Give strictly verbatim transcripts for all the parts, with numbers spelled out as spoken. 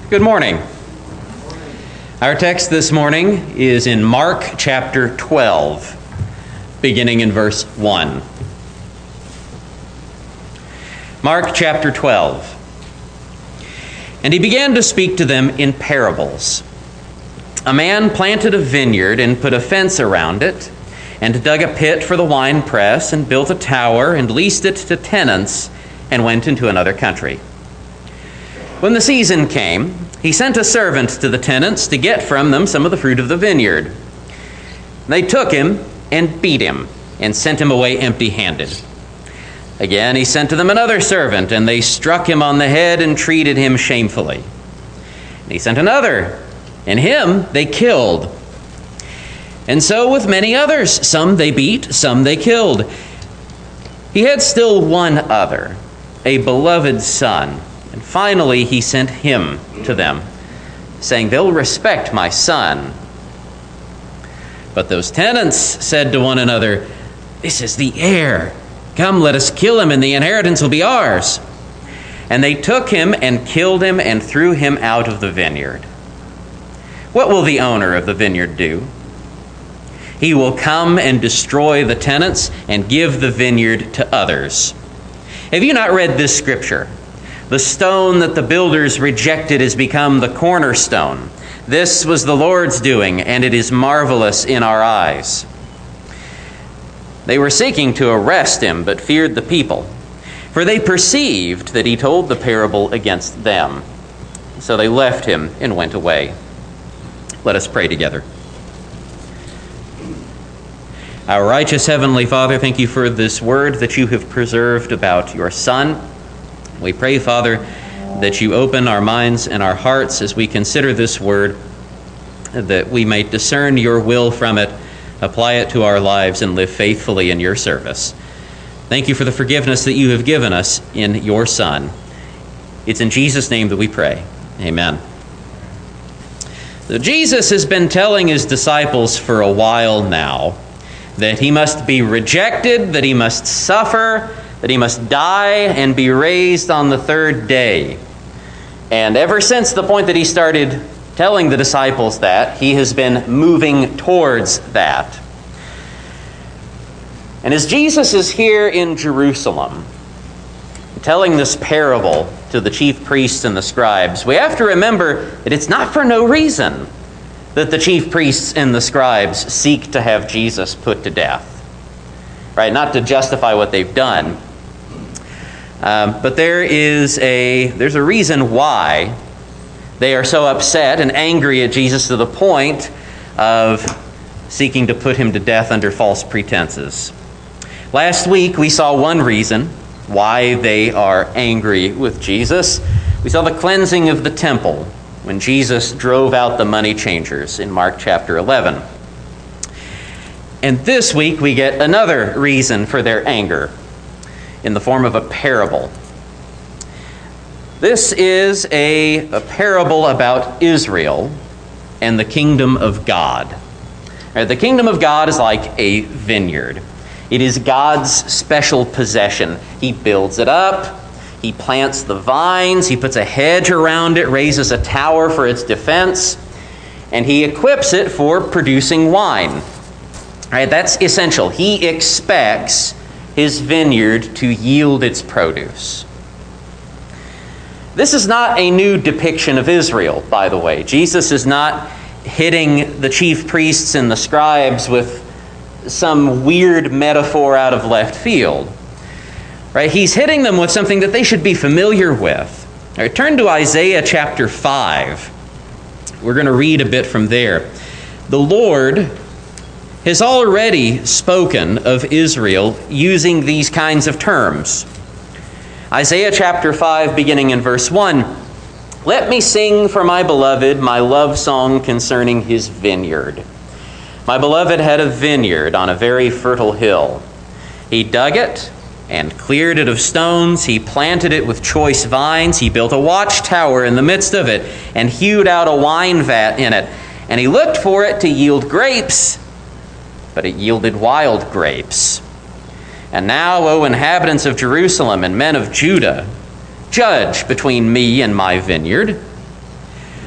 Good morning. Our text this morning is in Mark chapter twelve, beginning in verse one. Mark chapter twelve. And he began to speak to them in parables. A man planted a vineyard and put a fence around it, and dug a pit for the winepress, and built a tower, and leased it to tenants, and went into another country. When the season came, he sent a servant to the tenants to get from them some of the fruit of the vineyard. They took him and beat him, and sent him away empty-handed. Again he sent to them another servant, and they struck him on the head and treated him shamefully. And he sent another, and him they killed. And so with many others, some they beat, some they killed. He had still one other, a beloved son. And finally he sent him to them, saying, "They'll respect my son." But those tenants said to one another, "This is the heir. Come, let us kill him, and the inheritance will be ours." And they took him and killed him and threw him out of the vineyard. What will the owner of the vineyard do? He will come and destroy the tenants and give the vineyard to others. Have you not read this scripture? The stone that the builders rejected has become the cornerstone. This was the Lord's doing, and it is marvelous in our eyes. They were seeking to arrest him, but feared the people, for they perceived that he told the parable against them. So they left him and went away. Let us pray together. Our righteous Heavenly Father, thank you for this word that you have preserved about your Son. We pray, Father, that you open our minds and our hearts as we consider this word, that we may discern your will from it, apply it to our lives, and live faithfully in your service. Thank you for the forgiveness that you have given us in your Son. It's in Jesus' name that we pray. Amen. So Jesus has been telling his disciples for a while now that he must be rejected, that he must suffer, that he must die and be raised on the third day. And ever since the point that he started telling the disciples that, he has been moving towards that. And as Jesus is here in Jerusalem, telling this parable to the chief priests and the scribes, we have to remember that it's not for no reason that the chief priests and the scribes seek to have Jesus put to death. Right? Not to justify what they've done. Um, but there is a there's a reason why they are so upset and angry at Jesus to the point of seeking to put him to death under false pretenses. Last week we saw one reason why they are angry with Jesus. We saw the cleansing of the temple when Jesus drove out the money changers in Mark chapter eleven. And this week we get another reason for their anger in the form of a parable. This is a, a parable about Israel and the kingdom of God. Right, the kingdom of God is like a vineyard. It is God's special possession. He builds it up. He plants the vines. He puts a hedge around it, raises a tower for its defense, and he equips it for producing wine. Right, that's essential. He expects his vineyard to yield its produce. This is not a new depiction of Israel, by the way. Jesus is not hitting the chief priests and the scribes with some weird metaphor out of left field. Right? He's hitting them with something that they should be familiar with. Right, turn to Isaiah chapter five. We're going to read a bit from there. The Lord has already spoken of Israel using these kinds of terms. Isaiah chapter five, beginning in verse one. "Let me sing for my beloved my love song concerning his vineyard. My beloved had a vineyard on a very fertile hill. He dug it and cleared it of stones. He planted it with choice vines. He built a watchtower in the midst of it and hewed out a wine vat in it. And he looked for it to yield grapes, but it yielded wild grapes. And now, O inhabitants of Jerusalem and men of Judah, judge between me and my vineyard.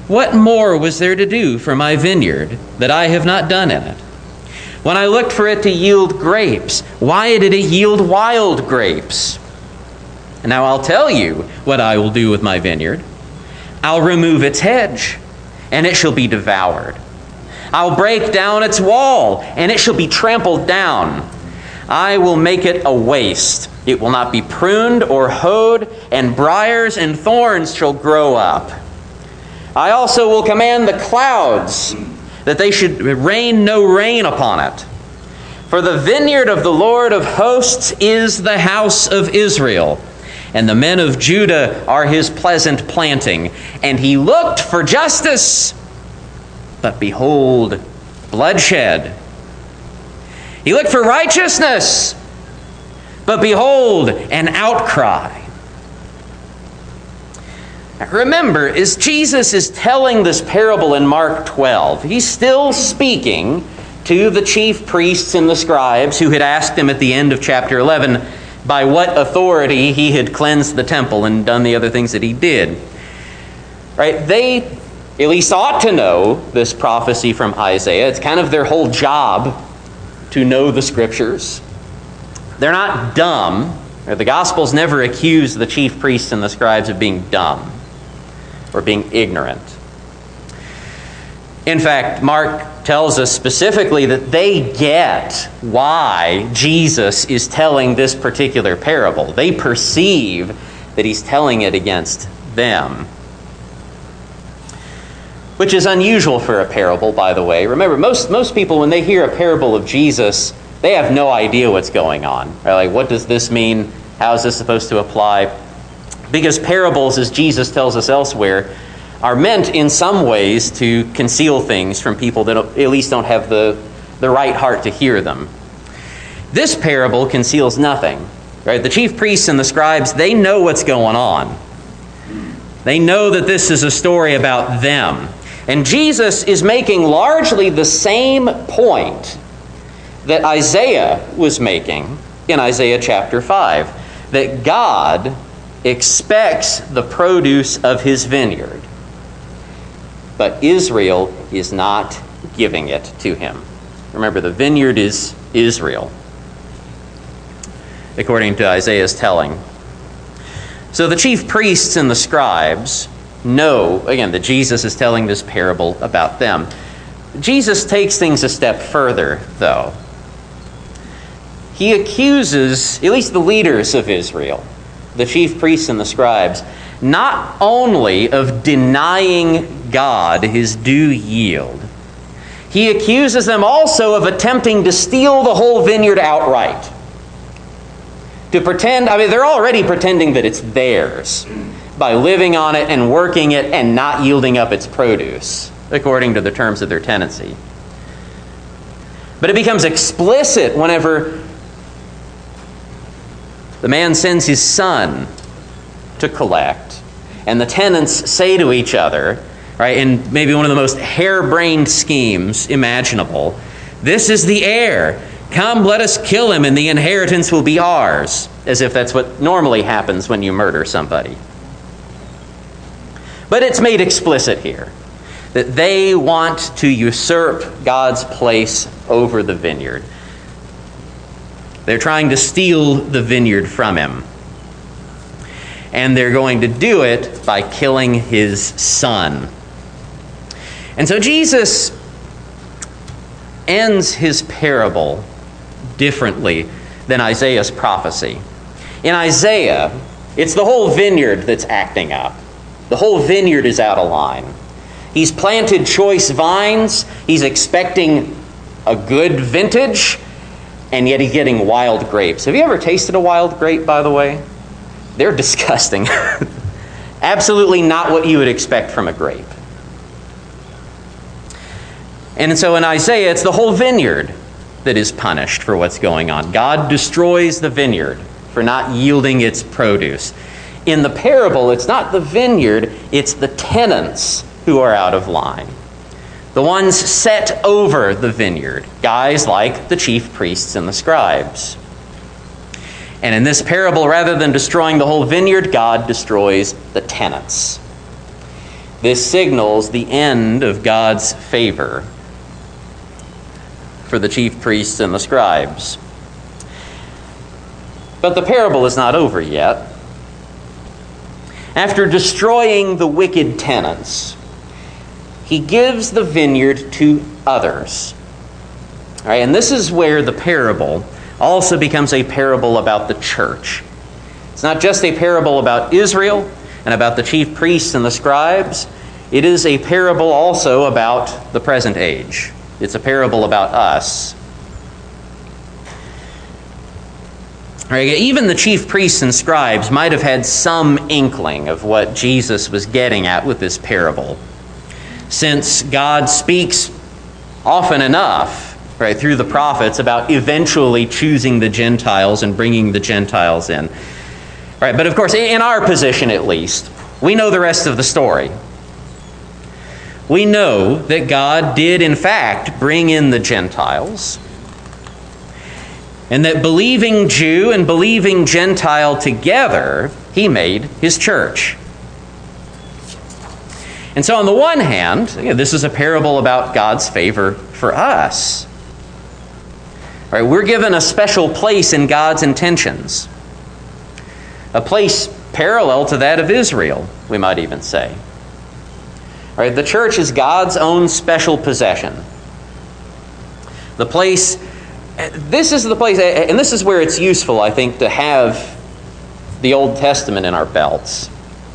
What more was there to do for my vineyard that I have not done in it? When I looked for it to yield grapes, why did it yield wild grapes? And now I'll tell you what I will do with my vineyard. I'll remove its hedge, and it shall be devoured. I'll break down its wall, and it shall be trampled down. I will make it a waste. It will not be pruned or hoed, and briars and thorns shall grow up. I also will command the clouds that they should rain no rain upon it. For the vineyard of the Lord of hosts is the house of Israel, and the men of Judah are his pleasant planting. And he looked for justice, but behold, bloodshed. He looked for righteousness, but behold, an outcry. Now remember, as Jesus is telling this parable in Mark twelve, he's still speaking to the chief priests and the scribes who had asked him at the end of chapter eleven by what authority he had cleansed the temple and done the other things that he did. Right? They at least ought to know this prophecy from Isaiah. It's kind of their whole job to know the scriptures. They're not dumb. The Gospels never accuse the chief priests and the scribes of being dumb or being ignorant. In fact, Mark tells us specifically that they get why Jesus is telling this particular parable. They perceive that he's telling it against them. Which is unusual for a parable, by the way. Remember, most, most people, when they hear a parable of Jesus, they have no idea what's going on. Right? Like, what does this mean? How is this supposed to apply? Because parables, as Jesus tells us elsewhere, are meant in some ways to conceal things from people that at least don't have the, the right heart to hear them. This parable conceals nothing. Right? The chief priests and the scribes, they know what's going on. They know that this is a story about them. And Jesus is making largely the same point that Isaiah was making in Isaiah chapter five, that God expects the produce of his vineyard, but Israel is not giving it to him. Remember, the vineyard is Israel, according to Isaiah's telling. So the chief priests and the scribes know, again, that Jesus is telling this parable about them. Jesus takes things a step further, though. He accuses, at least the leaders of Israel, the chief priests and the scribes, not only of denying God his due yield, he accuses them also of attempting to steal the whole vineyard outright. To pretend, I mean, they're already pretending that it's theirs by living on it and working it and not yielding up its produce, according to the terms of their tenancy. But it becomes explicit whenever the man sends his son to collect, and the tenants say to each other, right, in maybe one of the most harebrained schemes imaginable, "This is the heir. Come, let us kill him, and the inheritance will be ours," as if that's what normally happens when you murder somebody. But it's made explicit here that they want to usurp God's place over the vineyard. They're trying to steal the vineyard from him. And they're going to do it by killing his son. And so Jesus ends his parable differently than Isaiah's prophecy. In Isaiah, it's the whole vineyard that's acting up. The whole vineyard is out of line. He's planted choice vines. He's expecting a good vintage, and yet he's getting wild grapes. Have you ever tasted a wild grape, by the way? They're disgusting. Absolutely not what you would expect from a grape. And so in Isaiah, it's the whole vineyard that is punished for what's going on. God destroys the vineyard for not yielding its produce. In the parable, it's not the vineyard, it's the tenants who are out of line. The ones set over the vineyard, guys like the chief priests and the scribes. And in this parable, rather than destroying the whole vineyard, God destroys the tenants. This signals the end of God's favor for the chief priests and the scribes. But the parable is not over yet. After destroying the wicked tenants, he gives the vineyard to others. All right, and this is where the parable also becomes a parable about the church. It's not just a parable about Israel and about the chief priests and the scribes. It is a parable also about the present age. It's a parable about us. All right, even the chief priests and scribes might have had some inkling of what Jesus was getting at with this parable, since God speaks often enough, right, through the prophets about eventually choosing the Gentiles and bringing the Gentiles in. Right, but of course, in our position at least, we know the rest of the story. We know that God did in fact bring in the Gentiles, and that believing Jew and believing Gentile together, he made his church. And so on the one hand, this is a parable about God's favor for us. All right, we're given a special place in God's intentions. A place parallel to that of Israel, we might even say. All right, the church is God's own special possession. The place, this is the place, and this is where it's useful, I think, to have the Old Testament in our belts.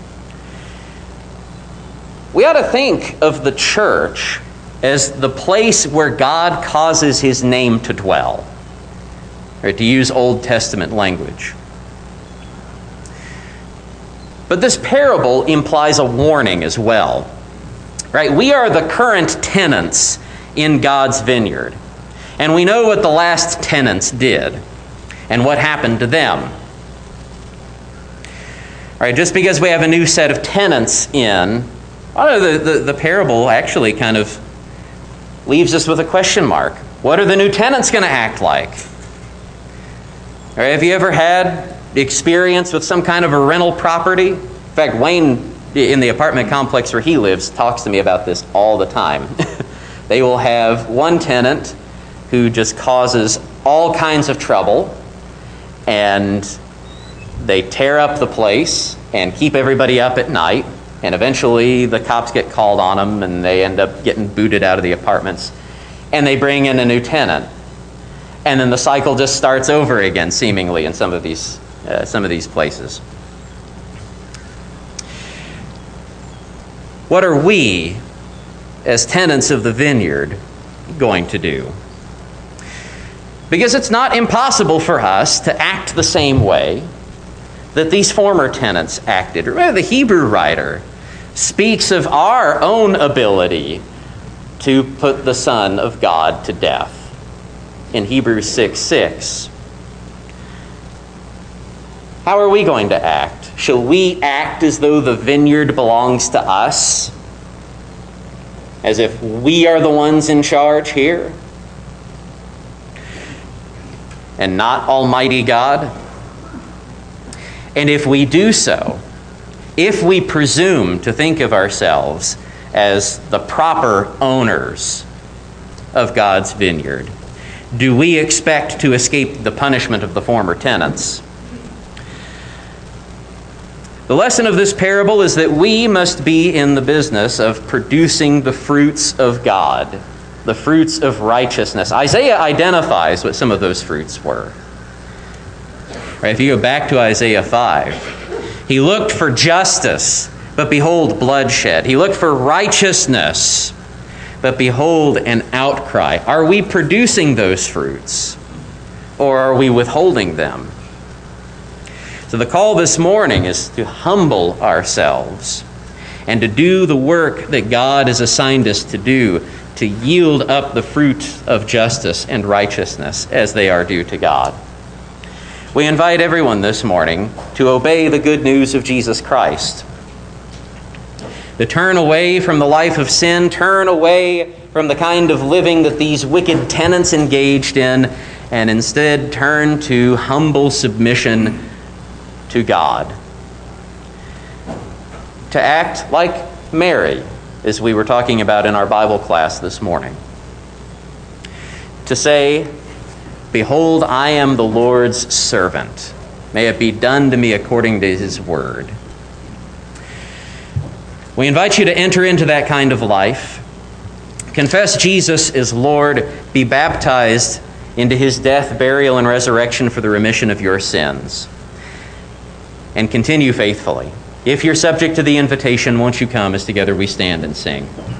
We ought to think of the church as the place where God causes his name to dwell, right, to use Old Testament language. But this parable implies a warning as well. Right? We are the current tenants in God's vineyard. And we know what the last tenants did and what happened to them. Right? Just because we have a new set of tenants in, I don't know, the, the, the parable actually kind of leaves us with a question mark. What are the new tenants going to act like? Right? Have you ever had experience with some kind of a rental property? In fact, Wayne, in the apartment complex where he lives, talks to me about this all the time. They will have one tenant who just causes all kinds of trouble, and they tear up the place and keep everybody up at night, and eventually the cops get called on them and they end up getting booted out of the apartments, and they bring in a new tenant. And then the cycle just starts over again, seemingly, in some of these, uh, some of these places. What are we, as tenants of the vineyard, going to do? Because it's not impossible for us to act the same way that these former tenants acted. Remember, the Hebrew writer speaks of our own ability to put the Son of God to death in Hebrews six six. How are we going to act? Shall we act as though the vineyard belongs to us? As if we are the ones in charge here? And not Almighty God? And if we do so, if we presume to think of ourselves as the proper owners of God's vineyard, do we expect to escape the punishment of the former tenants? The lesson of this parable is that we must be in the business of producing the fruits of God, the fruits of righteousness. Isaiah identifies what some of those fruits were. Right, if you go back to Isaiah five, he looked for justice, but behold, bloodshed. He looked for righteousness, but behold, an outcry. Are we producing those fruits, or are we withholding them? So the call this morning is to humble ourselves and to do the work that God has assigned us to do, to yield up the fruit of justice and righteousness as they are due to God. We invite everyone this morning to obey the good news of Jesus Christ, to turn away from the life of sin, turn away from the kind of living that these wicked tenants engaged in, and instead turn to humble submission to God. To act like Mary, as we were talking about in our Bible class this morning. To say, "Behold, I am the Lord's servant. May it be done to me according to his word." We invite you to enter into that kind of life. Confess Jesus is Lord. Be baptized into his death, burial, and resurrection for the remission of your sins. And continue faithfully. If you're subject to the invitation, won't you come as together we stand and sing?